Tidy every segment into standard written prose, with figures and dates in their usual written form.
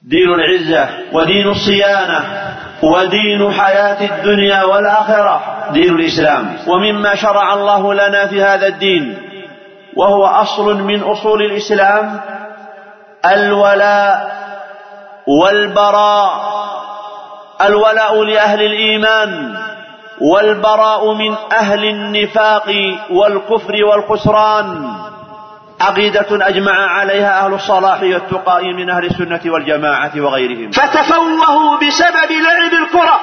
دين العزة ودين الصيانة ودين حياة الدنيا والآخرة دين الإسلام. ومما شرع الله لنا في هذا الدين وهو أصل من أصول الإسلام الولاء والبراء. الولاء لأهل الإيمان والبراء من أهل النفاق والكفر والخسران، عقيدة أجمع عليها أهل الصلاح والتقاء من أهل السنة والجماعة وغيرهم. فتفوهوا بسبب لعب الكرة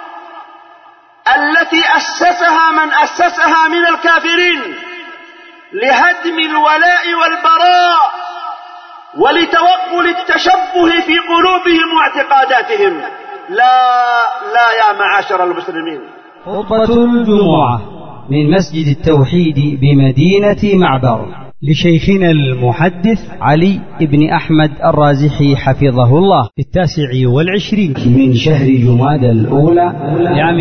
التي أسسها من أسسها من الكافرين لهدم الولاء والبراء ولتوغل التشبه في قلوبهم واعتقاداتهم. لا يا معاشر المسلمين. خطبة الجمعة من مسجد التوحيد بمدينة معبر لشيخنا المحدث علي بن أحمد الرازحي حفظه الله في 29 من شهر جمادى الأولى لعام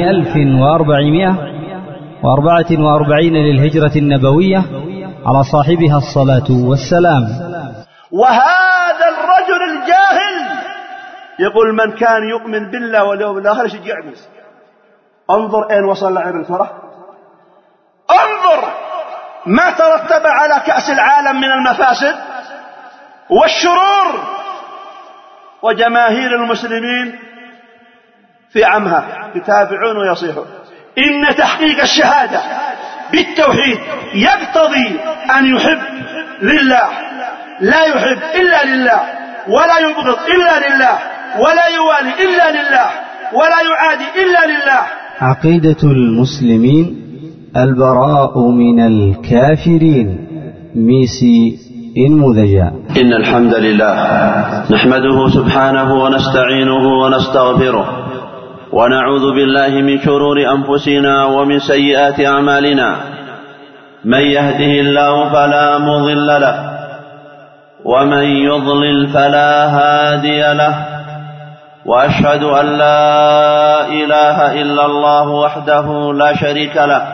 1444 للهجرة النبوية على صاحبها الصلاة والسلام. وهذا الرجل الجاهل يقول من كان يؤمن بالله واليوم الآخر يشجعني. انظر أين وصل لعب الكرة، انظر ما ترتب على كأس العالم من المفاسد والشرور، وجماهير المسلمين في عمها يتابعون ويصيحون. إن تحقيق الشهادة بالتوحيد يقتضي أن يحب لله، لا يحب إلا لله، ولا يبغض إلا لله، ولا يوالي إلا لله، ولا يعادي إلا لله. عقيدة المسلمين البراء من الكافرين. ميسي إنموذجا. إن الحمد لله نحمده سبحانه ونستعينه ونستغفره ونعوذ بالله من شرور أنفسنا ومن سيئات أعمالنا. من يهده الله فلا مضل له ومن يضلل فلا هادي له، وأشهد أن لا إله إلا الله وحده لا شريك له،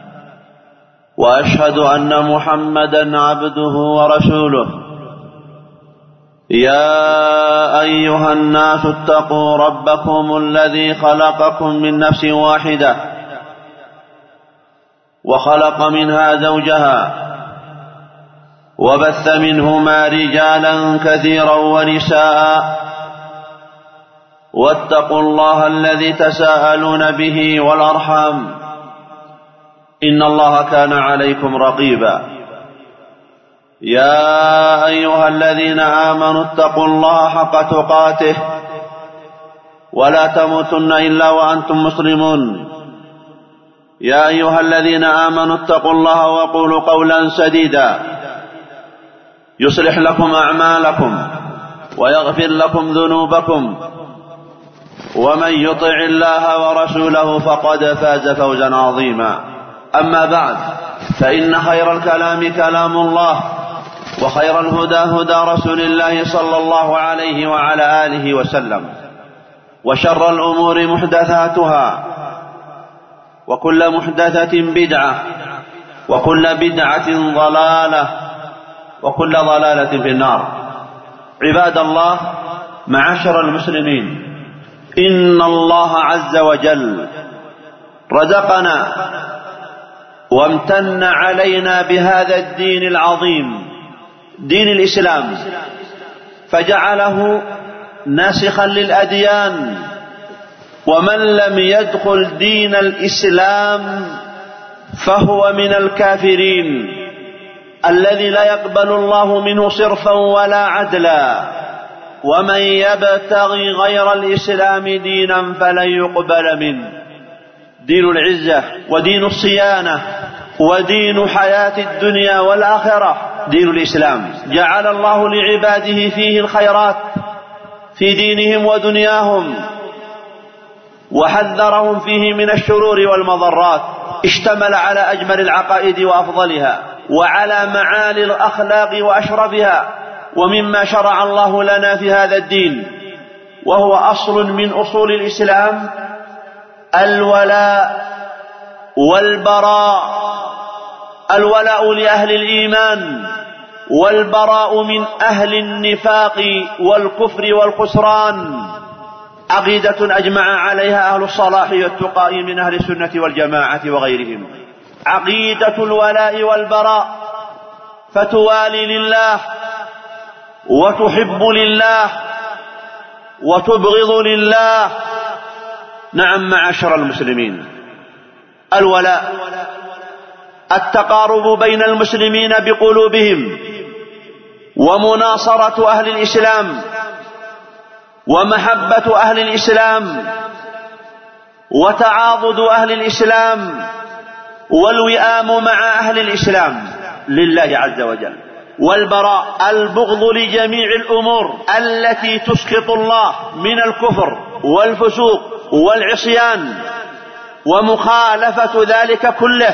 وأشهد أن محمدا عبده ورسوله. يا أيها الناس اتقوا ربكم الذي خلقكم من نفس واحدة وخلق منها زوجها وبث منهما رجالا كثيرا ونساء، واتقوا الله الذي تساءلون به والأرحام إن الله كان عليكم رقيبا. يا أيها الذين آمنوا اتقوا الله حق تقاته ولا تموتن إلا وأنتم مسلمون. يا أيها الذين آمنوا اتقوا الله وقولوا قولا سديدا يصلح لكم أعمالكم ويغفر لكم ذنوبكم، ومن يطع الله ورسوله فقد فاز فوزا عظيما. أما بعد، فإن خير الكلام كلام الله، وخير الهدى هدى رسول الله صلى الله عليه وعلى آله وسلم، وشر الأمور محدثاتها، وكل محدثة بدعة، وكل بدعة ضلالة، وكل ضلالة في النار. عباد الله، معاشر المسلمين، إن الله عز وجل رزقنا وامتن علينا بهذا الدين العظيم، دين الإسلام، فجعله ناسخا للأديان. ومن لم يدخل دين الإسلام فهو من الكافرين الذي لا يقبل الله منه صرفا ولا عدلا. ومن يبتغي غير الإسلام دينا فلن يقبل منه. دين العزة ودين الصيانة ودين حياة الدنيا والآخرة دين الإسلام. جعل الله لعباده فيه الخيرات في دينهم ودنياهم، وحذرهم فيه من الشرور والمضرات. اشتمل على أجمل العقائد وأفضلها، وعلى معالي الأخلاق وأشرفها. ومما شرع الله لنا في هذا الدين وهو أصل من أصول الإسلام الولاء والبراء. الولاء لأهل الإيمان والبراء من أهل النفاق والكفر والخسران عقيدة أجمع عليها أهل الصلاح والتقاء من أهل السنة والجماعة وغيرهم. عقيدة الولاء والبراء، فتوالي لله وتحب لله وتبغض لله. نعم معاشر المسلمين، الولاء التقارب بين المسلمين بقلوبهم، ومناصرة أهل الإسلام، ومحبة أهل الإسلام، وتعاضد أهل الإسلام، والوئام مع أهل الإسلام لله عز وجل. والبراء البغض لجميع الأمور التي تسخط الله من الكفر والفسوق والعصيان، ومخالفة ذلك كله،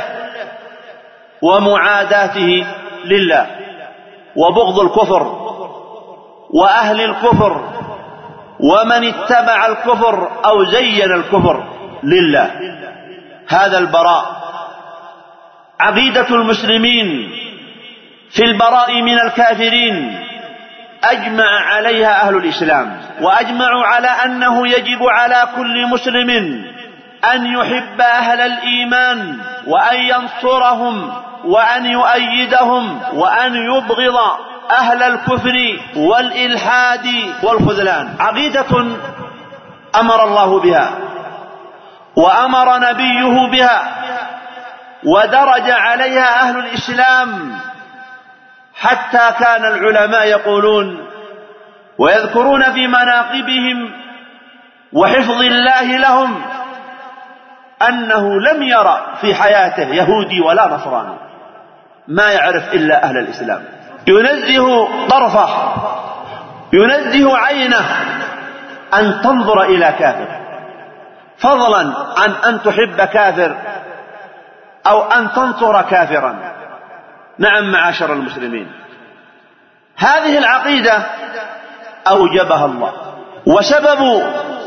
ومعاداته لله، وبغض الكفر وأهل الكفر ومن اتبع الكفر أو زين الكفر لله. هذا البراء. عقيدة المسلمين في البراء من الكافرين أجمع عليها أهل الإسلام، وأجمعوا على أنه يجب على كل مسلم أن يحب أهل الإيمان، وأن ينصرهم، وأن يؤيدهم، وأن يبغض أهل الكفر والإلحاد والخذلان. عقيدة أمر الله بها وأمر نبيه بها، ودرج عليها أهل الإسلام، حتى كان العلماء يقولون ويذكرون في مناقبهم وحفظ الله لهم أنه لم يرى في حياته يهودي ولا نصراني، ما يعرف إلا أهل الإسلام. ينزه طرفه، ينزه عينه أن تنظر إلى كافر، فضلا عن أن تحب كافر أو أن تنصر كافرا. نعم معاشر المسلمين، هذه العقيدة أوجبها الله. وسبب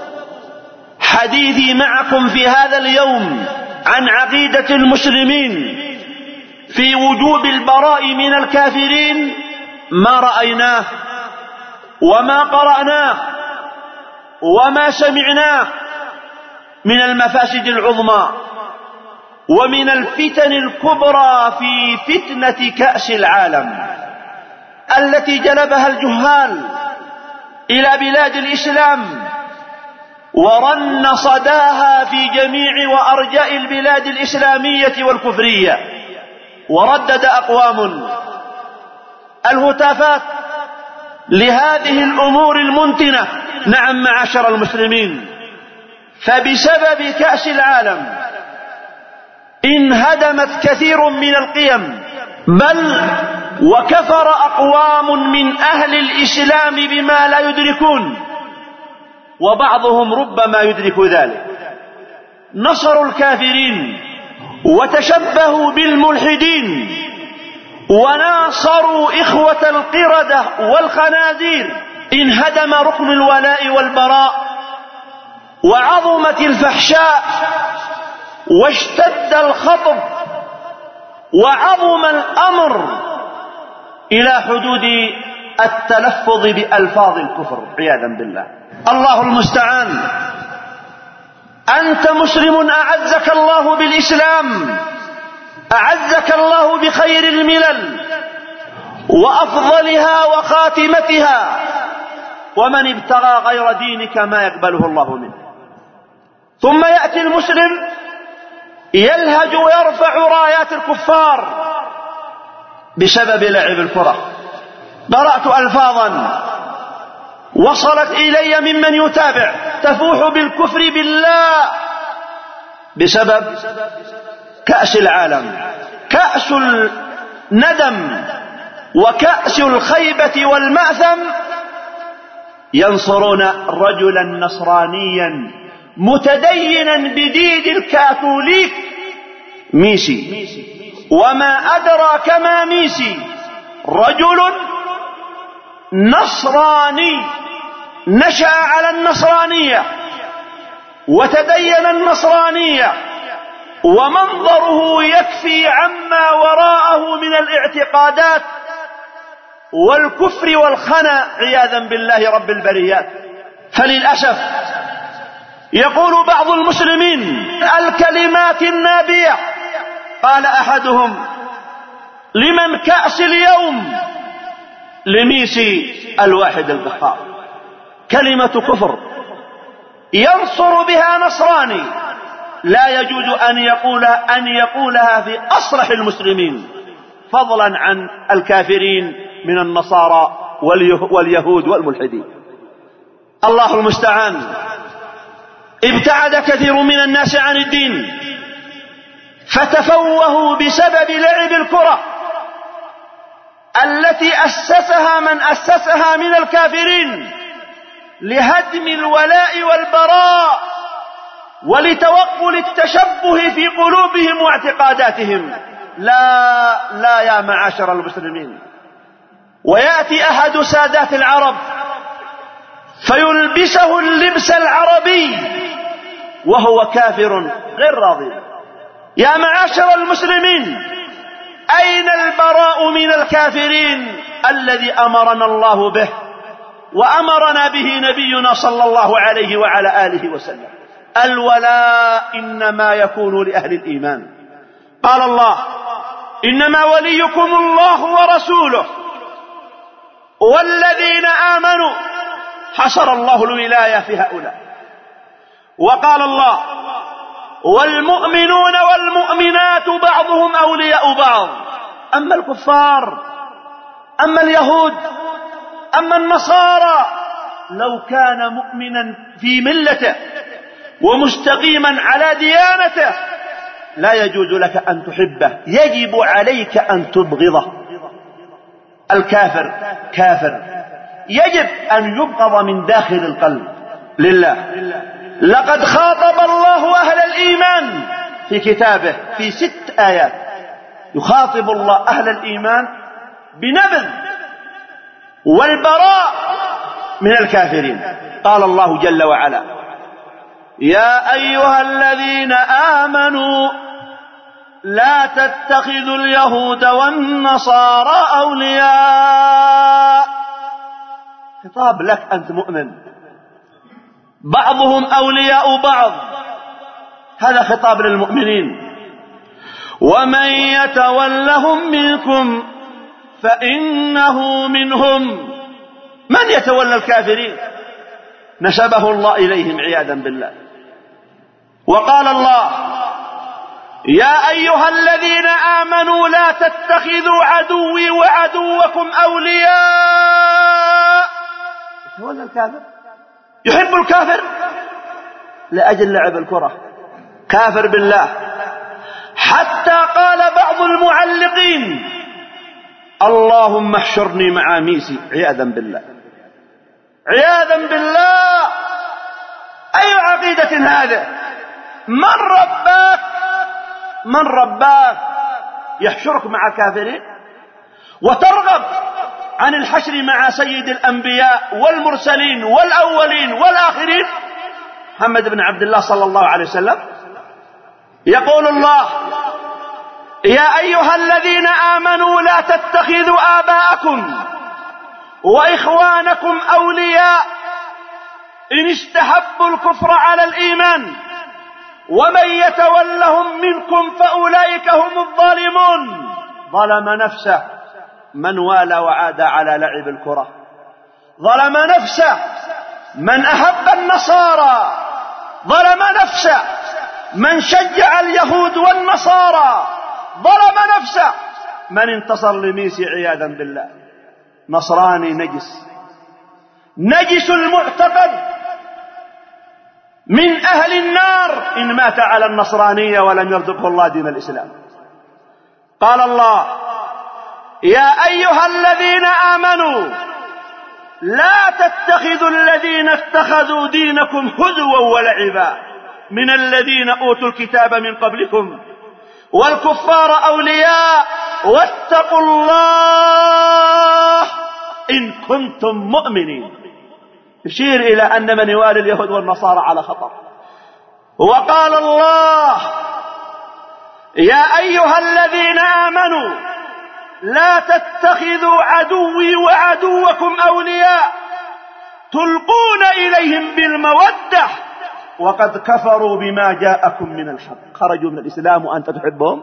حديثي معكم في هذا اليوم عن عقيدة المسلمين في وجوب البراء من الكافرين ما رأيناه وما قرأناه وما سمعناه من المفاسد العظمى ومن الفتن الكبرى في فتنة كأس العالم التي جلبها الجهال إلى بلاد الإسلام، ورن صداها في جميع وأرجاء البلاد الإسلامية والكفرية. وردد أقوام الهتافات لهذه الأمور المنتنة. نعم معاشر المسلمين، فبسبب كأس العالم انهدمت كثير من القيم، بل وكفر أقوام من أهل الإسلام بما لا يدركون، وبعضهم ربما يدرك ذلك. نصروا الكافرين وتشبهوا بالملحدين، وناصروا إخوة القردة والخنازير. انهدم ركن الولاء والبراء، وعظمت الفحشاء، واشتد الخطب، وعظم الأمر إلى حدود التلفظ بألفاظ الكفر عياذا بالله. الله المستعان. أنت مسلم أعزك الله بالإسلام، أعزك الله بخير الملل وأفضلها وخاتمتها، ومن ابتغى غير دينك ما يقبله الله منه. ثم يأتي المسلم يلهج ويرفع رايات الكفار بسبب لعب الكرة. قرأت ألفاظا وصلت إلي ممن يتابع تفوح بالكفر بالله بسبب كأس العالم، كأس الندم وكأس الخيبة والمأثم. ينصرون رجلا نصرانيا متدينا بدين الكاثوليك ميسي، وما أدراك ما ميسي، رجل نصراني نشأ على النصرانية وتدين النصرانية، ومنظره يكفي عما وراءه من الاعتقادات والكفر والخنا عياذا بالله رب البريات. فللأسف يقول بعض المسلمين الكلمات النابية. قال أحدهم: لمن كأس اليوم؟ لميسي الواحد القهار. كلمة كفر ينصر بها نصراني لا يجوز أن يقولها في أصرح المسلمين، فضلا عن الكافرين من النصارى واليهود والملحدين. الله المستعان. ابتعد كثير من الناس عن الدين فتفوهوا بسبب لعب الكرة التي أسسها من أسسها من الكافرين لهدم الولاء والبراء ولتوغل التشبه في قلوبهم واعتقاداتهم. لا يا معاشر المسلمين. ويأتي أحد سادات العرب فيلبسه اللبس العربي وهو كافر غير راضي. يا معاشر المسلمين، أين البراء من الكافرين الذي أمرنا الله به وأمرنا به نبينا صلى الله عليه وعلى آله وسلم؟ الولاء إنما يكون لأهل الإيمان. قال الله: إنما وليكم الله ورسوله والذين آمنوا. حصر الله الولاية في هؤلاء. وقال الله: والمؤمنون والمؤمنات بعضهم أولياء بعض. أما الكفار، أما اليهود، أما النصارى، لو كان مؤمنا في ملته ومستقيما على ديانته لا يجوز لك أن تحبه، يجب عليك أن تبغضه. الكافر كافر، يجب أن يبغض من داخل القلب لله. لقد خاطب الله أهل الإيمان في كتابه في 6 آيات، يخاطب الله أهل الإيمان بنبذ والبراء من الكافرين. قال الله جل وعلا: يا أيها الذين آمنوا لا تتخذوا اليهود والنصارى أولياء. خطاب لك أنت مؤمن، بعضهم أولياء بعض، هذا خطاب للمؤمنين. ومن يتولهم منكم فإنه منهم. من يتولى الكافرين نسبه الله إليهم عياذا بالله. وقال الله: يا أيها الذين آمنوا لا تتخذوا عدوي وعدوكم أولياء. يتولى الكافر، يحب الكافر لأجل لعب الكرة، كافر بالله. حتى قال بعض المعلقين: اللهم احشرني مع ميسي، عياذا بالله، عياذا بالله. أي عقيدة هذا؟ من رباك يحشرك مع كافرين وترغب عن الحشر مع سيد الأنبياء والمرسلين والأولين والآخرين محمد بن عبد الله صلى الله عليه وسلم؟ يقول الله: يا أيها الذين آمنوا لا تتخذوا آباءكم وإخوانكم أولياء إن استحبوا الكفر على الإيمان ومن يتولهم منكم فأولئك هم الظالمون. ظلم نفسه من والى وعاد على لعب الكرة، ظلم نفسه من أحب النصارى، ظلم نفسه من شجع اليهود والنصارى، ظلم نفسه من انتصر لميسي عياذا بالله. نصراني نجس المعتقد من أهل النار إن مات على النصرانية ولم يرزقه الله دين الإسلام. قال الله: يا أيها الذين آمنوا لا تتخذوا الذين اتخذوا دينكم هزوا ولعبا من الذين أوتوا الكتاب من قبلكم والكفار أولياء واتقوا الله إن كنتم مؤمنين. يشير إلى أن من يوالي اليهود والنصارى على خطر. وقال الله: يا أيها الذين آمنوا لا تتخذوا عدوي وعدوكم أولياء تلقون إليهم بالمودة وقد كفروا بما جاءكم من الحق. خرجوا من الإسلام وأنت تحبهم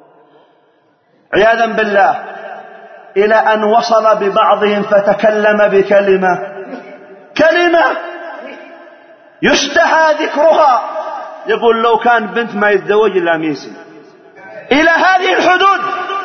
عياذا بالله، إلى أن وصل ببعضهم فتكلم كلمة يستحى ذكرها، يقول لو كان بنت ما يتزوج إلا ميسي. إلى هذه الحدود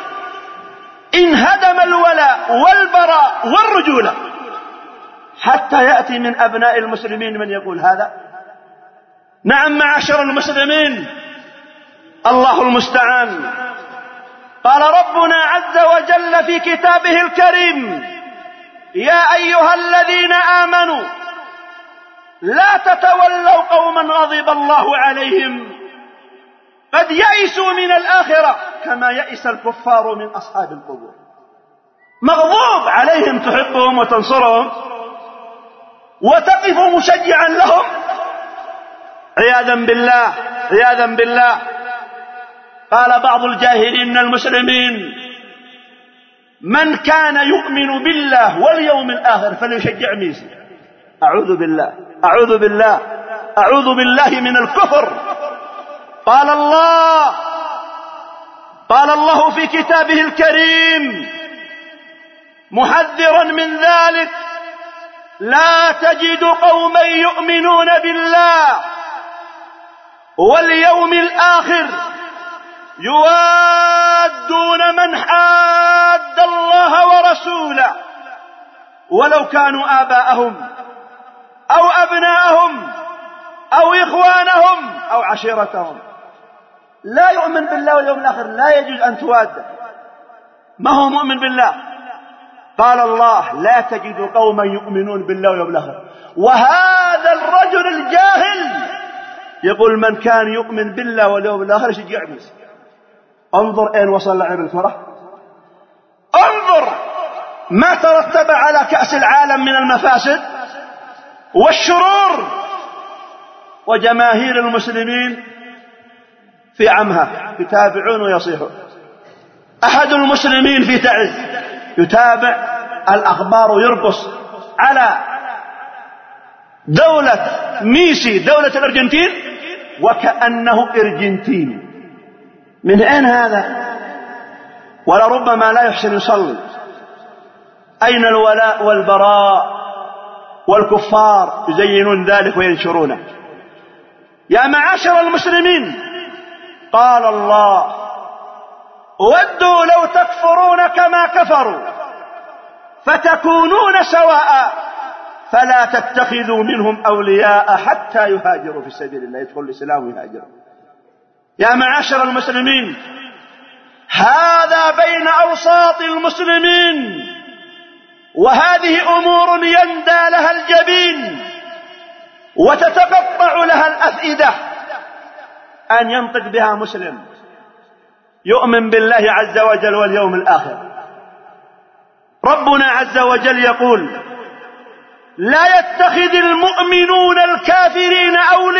انهدم الولاء والبراء والرجولة، حتى يأتي من أبناء المسلمين من يقول هذا. نعم معاشر المسلمين، الله المستعان. قال ربنا عز وجل في كتابه الكريم: يا أيها الذين آمنوا لا تتولوا قوما غضب الله عليهم قد يئسوا من الآخرة كما يئس الكفار من أصحاب القبور. مغضوب عليهم تحبهم وتنصرهم وتقف مشجعا لهم عياذا بالله. قال بعض الجاهلين من المسلمين: من كان يؤمن بالله واليوم الآخر فليشجع ميسي. أعوذ بالله من الكفر. قال الله في كتابه الكريم محذرا من ذلك: لا تجد قوما يؤمنون بالله واليوم الآخر يوادون من حاد الله ورسوله ولو كانوا آباءهم أو أبناءهم أو إخوانهم أو عشيرتهم. لا يؤمن بالله واليوم الآخر لا يجوز أن تواده، ما هو مؤمن بالله. قال الله: لا تجد قوما يؤمنون بالله واليوم الآخر. وهذا الرجل الجاهل يقول من كان يؤمن بالله واليوم الآخر يشجع ميسي. انظر أين وصل لعب الفرح، انظر ما ترتب على كأس العالم من المفاسد والشرور. وجماهير المسلمين في عمها يتابعون ويصيحون. أحد المسلمين في تعز يتابع الأخبار ويرقص على دولة ميسي، دولة الأرجنتين، وكأنه أرجنتيني. من أين هذا؟ ولربما لا يحسن يصلي. أين الولاء والبراء؟ والكفار يزينون ذلك وينشرونه. يا معاشر المسلمين، قال الله: ودوا لو تكفرون كما كفروا فتكونون سواء فلا تتخذوا منهم أولياء حتى يهاجروا في سبيل الله، يدخل الإسلام ويهاجروا. يا معاشر المسلمين، هذا بين أوساط المسلمين، وهذه أمور يندى لها الجبين وتتقطع لها الأفئدة أن ينطق بها مسلم يؤمن بالله عز وجل واليوم الآخر. ربنا عز وجل يقول: لا يتخذ المؤمنون الكافرين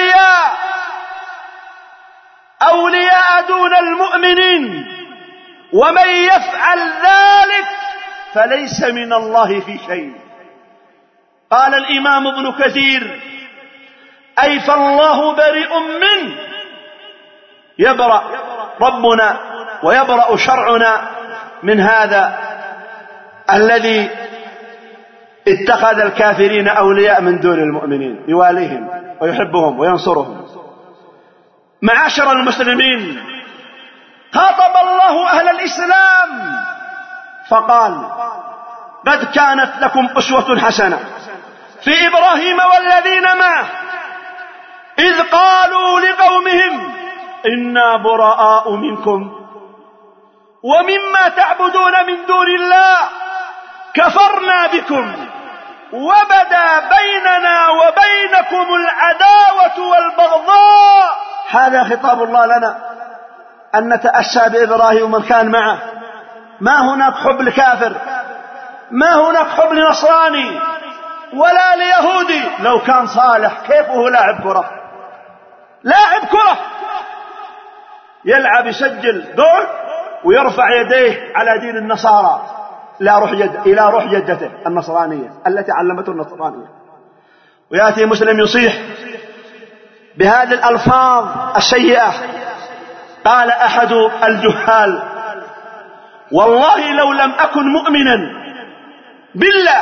أولياء دون المؤمنين ومن يفعل ذلك فليس من الله في شيء. قال الإمام ابن كثير: أي فالله بريء منه، يبرأ ربنا ويبرأ شرعنا من هذا الذي اتخذ الكافرين أولياء من دون المؤمنين، يواليهم ويحبهم وينصرهم. معاشر المسلمين، خاطب الله أهل الإسلام فقال: قد كانت لكم أسوة حسنة في إبراهيم والذين معه إذ قالوا لقومهم إنا براء منكم ومما تعبدون من دون الله كفرنا بكم وبدا بيننا وبينكم العداوة والبغضاء. هذا خطاب الله لنا أن نتأسى بإبراهيم ومن كان معه. ما هناك حب لكافر، ما هناك حب لنصراني ولا ليهودي. لو كان صالح كيف هو لاعب كرة يلعب يسجل جول ويرفع يديه على دين النصارى إلى روح جدته النصرانية التي علمته النصرانية، ويأتي مسلم يصيح بهذه الألفاظ السيئة. قال أحد الجهال: والله لو لم أكن مؤمنا بالله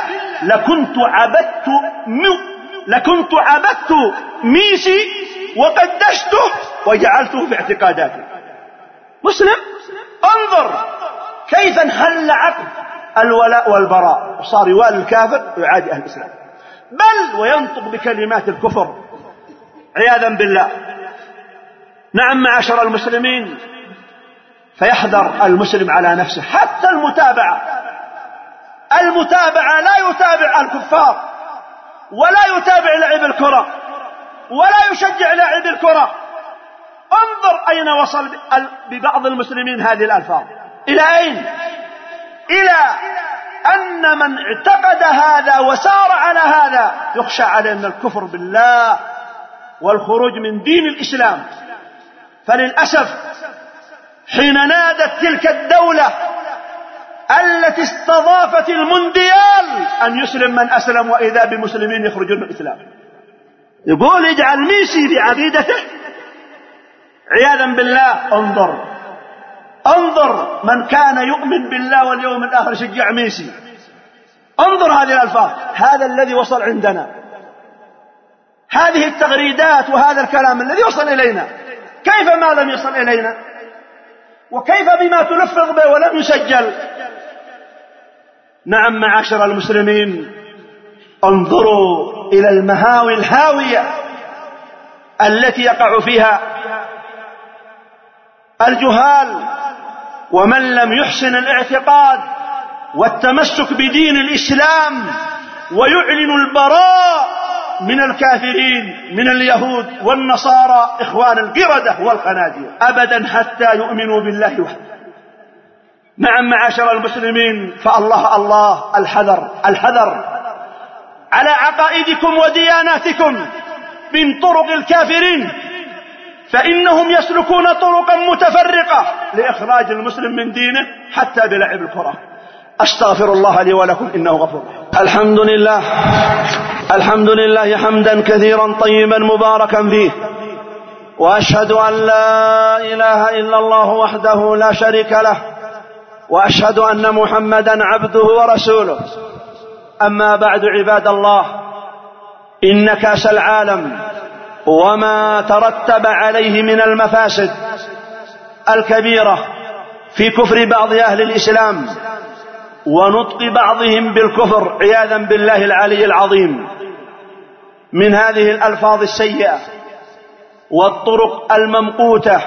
لكنت عبدت ميسي وقدسته وجعلته في اعتقاداتي. مسلم، انظر كيف انحل عقد الولاء والبراء، وصار يوالي الكافر ويعادي أهل الإسلام، بل وينطق بكلمات الكفر عياذا بالله. نعم معاشر المسلمين، فيحذر المسلم على نفسه. حتى المتابعة لا يتابع الكفار ولا يتابع لاعب الكرة ولا يشجع لاعب الكرة. انظر أين وصل ببعض المسلمين هذه الألفاظ، إلى أين؟ إلى أن من اعتقد هذا وسار على هذا يخشى عليه من الكفر بالله والخروج من دين الإسلام. فللأسف حين نادت تلك الدولة التي استضافت المونديال أن يسلم من أسلم، وإذا بمسلمين يخرجون من الإسلام، يقول يجعل ميسي بعقيدته عياذا بالله. انظر من كان يؤمن بالله واليوم الآخر يشجع ميسي. انظر هذه الألفاظ، هذا الذي وصل عندنا، هذه التغريدات وهذا الكلام الذي وصل إلينا. كيف ما لم يصل إلينا؟ وكيف بما تلفظ به ولم يسجل؟ نعم معاشر المسلمين، انظروا إلى المهاوي الهاوية التي يقع فيها الجهال ومن لم يحسن الاعتقاد والتمسك بدين الإسلام ويعلن البراء من الكافرين من اليهود والنصارى إخوان القردة والخنازير أبدا حتى يؤمنوا بالله وحده. نعم معاشر المسلمين، فالله الحذر على عقائدكم ودياناتكم من طرق الكافرين، فإنهم يسلكون طرقا متفرقة لإخراج المسلم من دينه حتى بلعب الكرة. أستغفر الله لي ولكم إنه غفور. الحمد لله حمدا كثيرا طيبا مباركا فيه، وأشهد أن لا إله إلا الله وحده لا شريك له، وأشهد أن محمدا عبده ورسوله. أما بعد، عباد الله، إن كأس العالم وما ترتب عليه من المفاسد الكبيرة في كفر بعض أهل الإسلام ونطق بعضهم بالكفر عياذا بالله العلي العظيم، من هذه الألفاظ السيئة والطرق الممقوتة،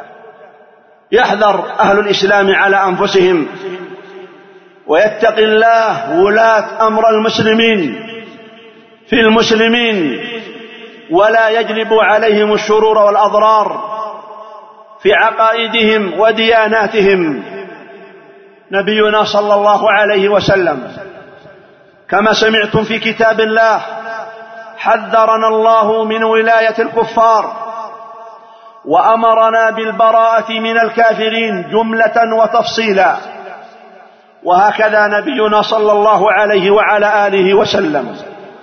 يحذر أهل الإسلام على أنفسهم ويتق الله ولاة أمر المسلمين في المسلمين، ولا يجلب عليهم الشرور والأضرار في عقائدهم ودياناتهم. نبينا صلى الله عليه وسلم كما سمعتم في كتاب الله حذرنا الله من ولاية الكفار وأمرنا بالبراءة من الكافرين جملة وتفصيلا، وهكذا نبينا صلى الله عليه وعلى آله وسلم.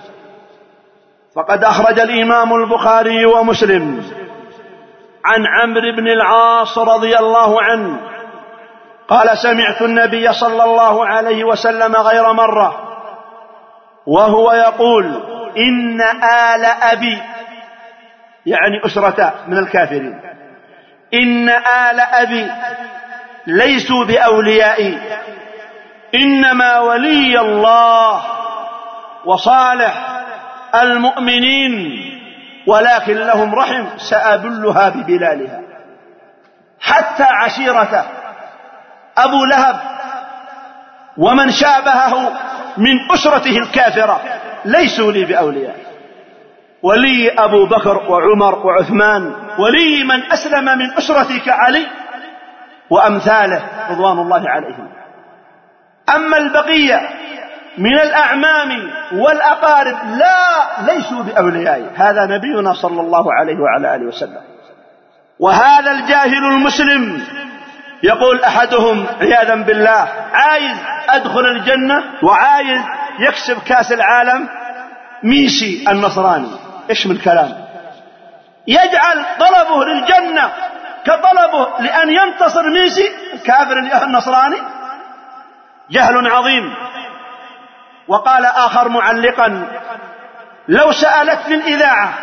فقد أخرج الإمام البخاري ومسلم عن عمرو بن العاص رضي الله عنه قال: سمعت النبي صلى الله عليه وسلم غير مرة وهو يقول: إن آل أبي، يعني أسرة من الكافرين، إن آل أبي ليسوا بأوليائي، إنما ولي الله وصالح المؤمنين، ولكن لهم رحم سأبلها ببلالها. حتى عشيرته أبو لهب ومن شابهه من أسرته الكافرة ليسوا لي بأولياء. ولي أبو بكر وعمر وعثمان، ولي من أسلم من أسرتك علي وأمثاله رضوان الله عليهم. أما البقية من الأعمام والأقارب ليسوا بأوليائي. هذا نبينا صلى الله عليه وعلى آله وسلم. وهذا الجاهل المسلم يقول أحدهم عياذا بالله: عايز أدخل الجنة وعايز يكسب كاس العالم ميسي النصراني. إيش من الكلام؟ يجعل طلبه للجنة كطلبه لأن ينتصر ميسي الكافر النصراني. جهل عظيم. وقال آخر معلقا: لو سألتني الإذاعة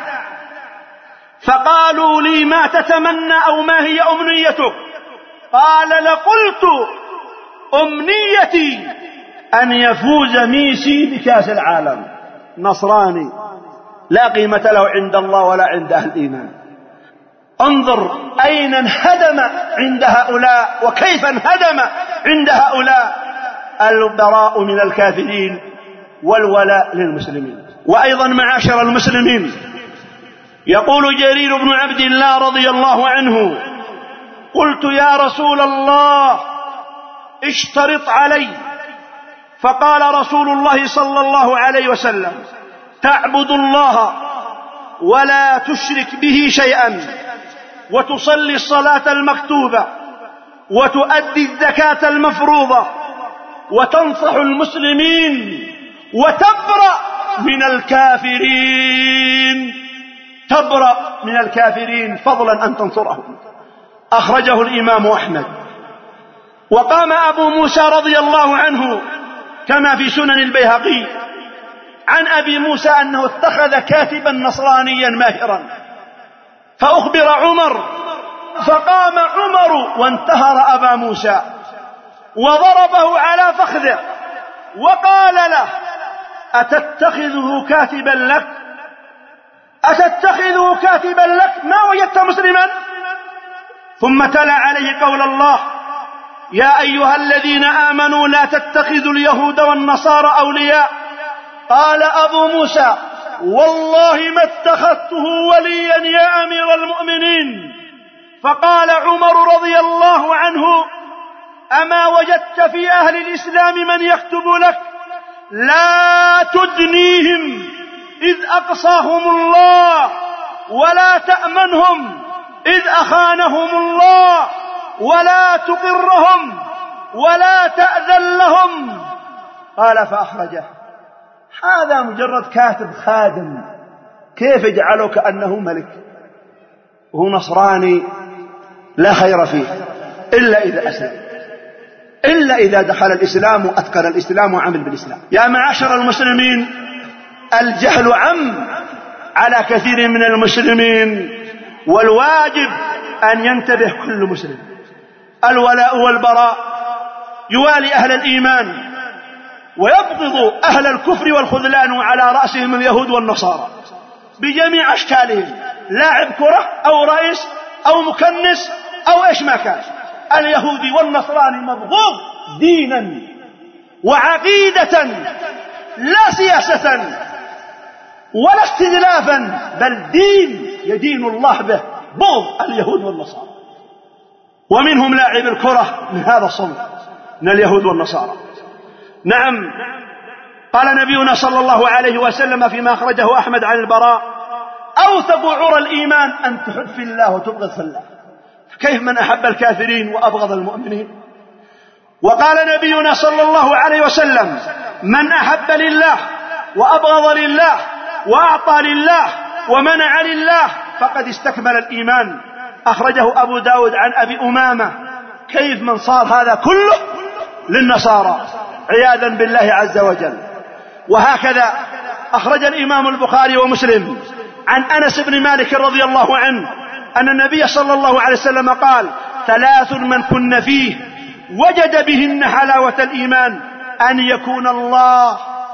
فقالوا لي ما تتمنى أو ما هي أمنيتك، قال لقلت أمنيتي أن يفوز ميسي بكأس العالم. نصراني لا قيمة له عند الله ولا عند أهل الإيمان. انظر أين انهدم عند هؤلاء وكيف انهدم عند هؤلاء البراء من الكافرين والولاء للمسلمين. وأيضا معاشر المسلمين، يقول جرير بن عبد الله رضي الله عنه: قلت يا رسول الله اشترط علي. فقال رسول الله صلى الله عليه وسلم: تعبد الله ولا تشرك به شيئا، وتصلي الصلاة المكتوبة، وتؤدي الزكاة المفروضة، وتنصح المسلمين، وتبرأ من الكافرين. تبرأ من الكافرين فضلا أن تنصرهم. أخرجه الإمام أحمد. وقام أبو موسى رضي الله عنه كما في سنن البيهقي عن أبي موسى أنه اتخذ كاتبا نصرانيا ماهرا، فأخبر عمر، فقام عمر وانتهر أبا موسى وضربه على فخذه وقال له: أتتخذه كاتبا لك؟ أتتخذه كاتبا لك؟ ما وجدت مسلما؟ ثم تلا عليه قول الله: يا أيها الذين آمنوا لا تتخذوا اليهود والنصارى أولياء. قال أبو موسى: والله ما اتخذته وليا يا أمير المؤمنين. فقال عمر رضي الله عنه: أما وجدت في أهل الإسلام من يكتب لك؟ لا تدنيهم إذ أقصاهم الله، ولا تأمنهم إذ أخانهم الله، ولا تقرهم ولا تأذن لهم. قال فأخرجه. هذا مجرد كاتب خادم، كيف يجعله كأنه ملك وهو نصراني لا خير فيه إلا إذا أسلم، إلا إذا دخل الإسلام وأتقن الإسلام وعمل بالإسلام. يا معاشر المسلمين، الجهل عم على كثير من المسلمين، والواجب أن ينتبه كل مسلم. الولاء والبراء، يوالي أهل الإيمان ويبغض أهل الكفر والخذلان، وعلى رأسهم اليهود والنصارى بجميع أشكالهم، لاعب كرة أو رئيس أو مكنس أو إيش ما كان. اليهودي والنصراني مبغوض دينا وعقيدة، لا سياسة ولا استدلافا، بل دين يدين الله به، بغض اليهود والنصارى. ومنهم لاعب الكرة من هذا الصنف من اليهود والنصارى. نعم، قال نبينا صلى الله عليه وسلم فيما أخرجه أحمد عن البراء: أوثق عرى الإيمان أن تحب في الله وتبغض في الله. كيف من أحب الكافرين وأبغض المؤمنين؟ وقال نبينا صلى الله عليه وسلم: من أحب لله وأبغض لله وأعطى لله ومنع لله فقد استكمل الإيمان. أخرجه أبو داود عن أبي أمامة. كيف من صار هذا كله للنصارى عياذا بالله عز وجل. وهكذا أخرج الإمام البخاري ومسلم عن أنس بن مالك رضي الله عنه أن النبي صلى الله عليه وسلم قال: ثلاث من كن فيه وجد بهن حلاوة الإيمان: أن يكون الله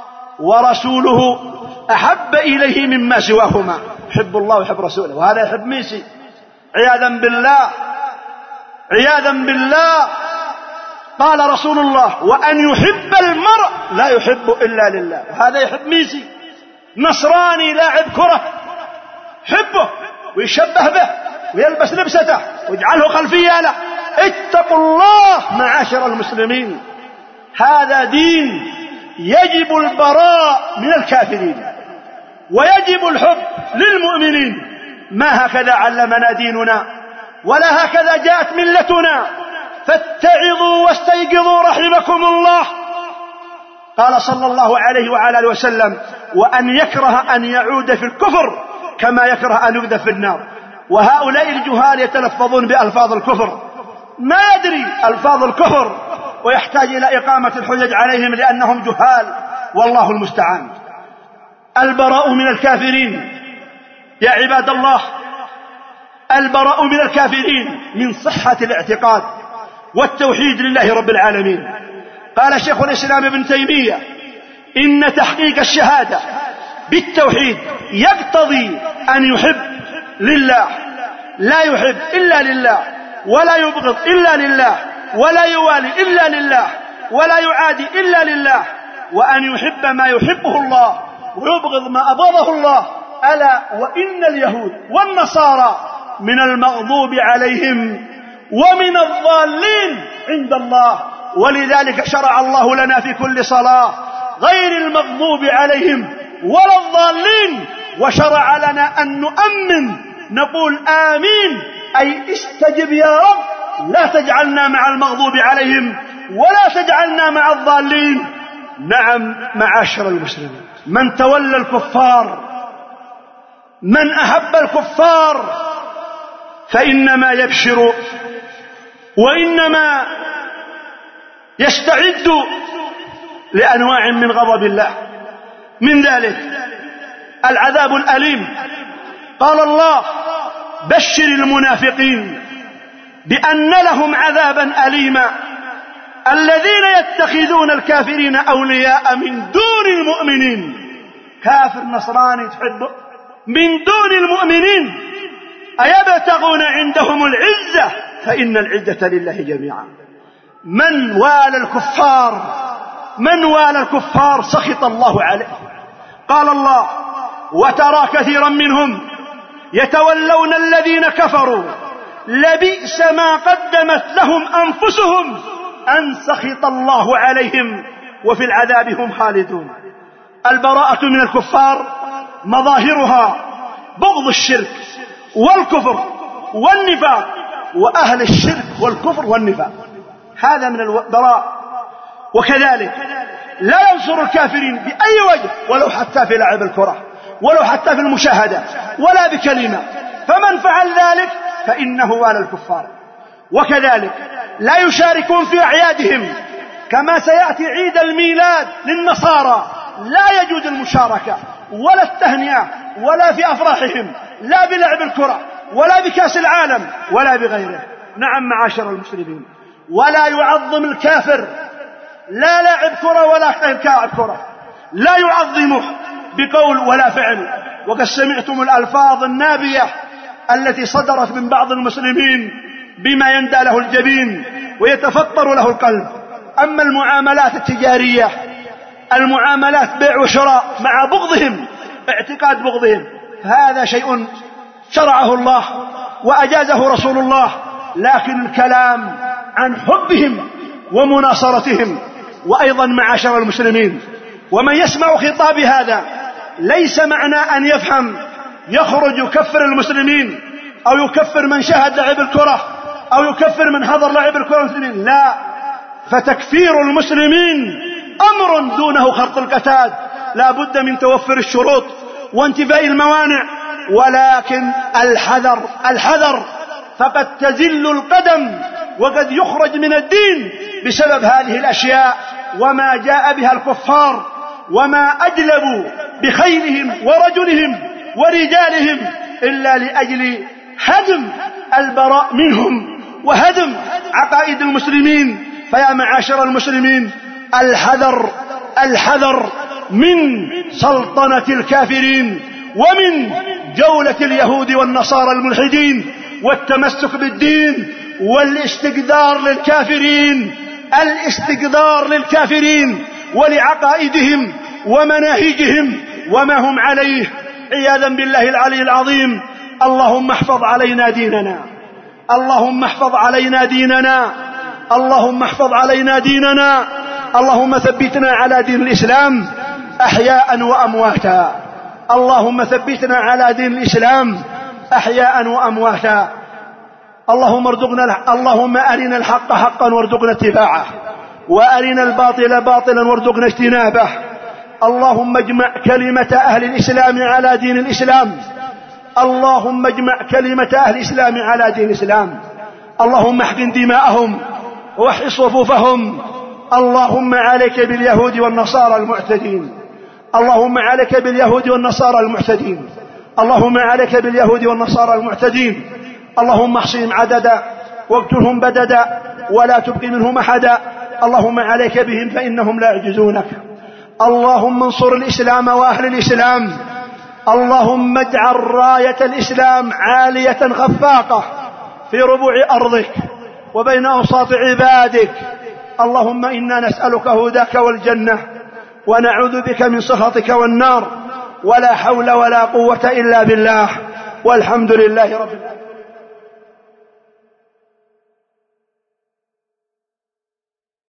ورسوله أحب إليه مما سواهما. يحب الله ويحب رسوله، وهذا يحب ميسي عياذا بالله، عياذا بالله. قال رسول الله: وأن يحب المرء لا يحب إلا لله. وهذا يحب ميسي، نصراني لاعب كرة، حبه ويشبه به ويلبس لبسته ويجعله خلفية له. اتقوا الله معاشر المسلمين، هذا دين يجب البراء من الكافرين ويجب الحب للمؤمنين. ما هكذا علمنا ديننا، ولا هكذا جاءت ملتنا. فاتعظوا واستيقظوا رحمكم الله. قال صلى الله عليه وعلى آله وسلم: وأن يكره أن يعود في الكفر كما يكره أن يقذف في النار. وهؤلاء الجهال يتلفظون بألفاظ الكفر، ما يدري ألفاظ الكفر، ويحتاج إلى إقامة الحجج عليهم لأنهم جهال، والله المستعان. البراء من الكافرين يا عباد الله، البراء من الكافرين من صحة الاعتقاد والتوحيد لله رب العالمين. قال شيخ الإسلام ابن تيمية: إن تحقيق الشهادة بالتوحيد يقتضي أن يحب لله، لا يحب إلا لله، ولا يبغض إلا لله، ولا يوالي إلا لله، ولا يعادي إلا لله، وأن يحب ما يحبه الله ويبغض ما أبغضه الله. ألا وإن اليهود والنصارى من المغضوب عليهم ومن الضالين عند الله، ولذلك شرع الله لنا في كل صلاة غير المغضوب عليهم ولا الضالين، وشرع لنا أن نؤمن نقول آمين، أي استجب يا رب، لا تجعلنا مع المغضوب عليهم ولا تجعلنا مع الضالين. نعم معاشر المسلمين، من تولى الكفار، من أحب الكفار، فإنما يبشر وإنما يستعد لأنواع من غضب الله، من ذلك العذاب الأليم. قال الله: بشر المنافقين بأن لهم عذابا أليما الذين يتخذون الكافرين أولياء من دون المؤمنين. كافر نصراني تحبه من دون المؤمنين، أيبتغون عندهم العزة فإن العزة لله جميعا. من والى الكفار سخط الله عليه. قال الله: وترى كثيرا منهم يتولون الذين كفروا لبئس ما قدمت لهم أنفسهم أن سخط الله عليهم وفي العذاب هم خالدون. البراءة من الكفار مظاهرها بغض الشرك والكفر والنفاق، وأهل الشرك والكفر والنفاق، هذا من البراء. وكذلك لا ينصر الكافرين بأي وجه، ولو حتى في لعب الكرة، ولو حتى في المشاهدة، ولا بكلمة، فمن فعل ذلك فإنه والى الكفار. وكذلك لا يشاركون في أعيادهم، كما سيأتي عيد الميلاد للنصارى لا يجوز المشاركة ولا التهنئة ولا في أفراحهم، لا بلعب الكرة ولا بكأس العالم ولا بغيره. نعم معاشر المسلمين، ولا يعظم الكافر لا لاعب كرة ولا لاعب كرة، لا يعظمه بقول ولا فعل. وقد سمعتم الألفاظ النابية التي صدرت من بعض المسلمين بما يندى له الجبين ويتفطر له القلب. أما المعاملات التجارية، المعاملات بيع وشراء مع بغضهم، اعتقاد بغضهم، فهذا شيء شرعه الله وأجازه رسول الله، لكن الكلام عن حبهم ومناصرتهم. وأيضا معاشر المسلمين، ومن يسمع خطاب هذا ليس معنى أن يفهم يخرج يكفر المسلمين أو يكفر من شاهد لعب الكرة أو يكفر من حضر لعب الكرة المسلمين، لا، فتكفير المسلمين أمر دونه خرط القتاد، لا بد من توفر الشروط وانتفاء الموانع. ولكن الحذر، فقد تزل القدم وقد يخرج من الدين بسبب هذه الأشياء وما جاء بها الكفار، وما أجلبوا بخيلهم ورجلهم ورجالهم إلا لأجل هدم البراء منهم وهدم عقائد المسلمين. فيا معاشر المسلمين، الحذر من سلطنة الكافرين ومن جولة اليهود والنصارى الملحدين، والتمسك بالدين والاستقدار للكافرين ولعقائدهم ومناهجهم وما هم عليه، عياذا بالله العلي العظيم. اللهم احفظ علينا ديننا، اللهم احفظ علينا ديننا، اللهم احفظ علينا ديننا، اللهم ثبتنا على دين الإسلام أحياء وأمواتا، اللهم ثبتنا على دين الإسلام أحياء وأمواتا. اللهم أرنا الحق حقا وارزقنا اتباعه، وأرنا الباطل باطلا وارزقنا اجتنابه. اللهم اجمع كلمة أهل الإسلام على دين الإسلام، اللهم اجمع كلمة أهل الإسلام على دين الإسلام. اللهم احقن دماءهم ووحي صفوفهم. اللهم عليك باليهود والنصارى المعتدين، اللهم عليك باليهود والنصارى المعتدين، اللهم عليك باليهود والنصارى المعتدين. اللهم احصهم عددا واقتلهم بددا ولا تبق منهم أحدا. اللهم عليك بهم فإنهم لا يعجزونك. اللهم انصر الإسلام وأهل الإسلام. اللهم اجعل راية الإسلام عالية خفاقة في ربوع أرضك وبين أوساط عبادك. اللهم إنا نسألك هداك والجنة ونعوذ بك من سخطك والنار، ولا حول ولا قوة إلا بالله، والحمد لله رب العالمين.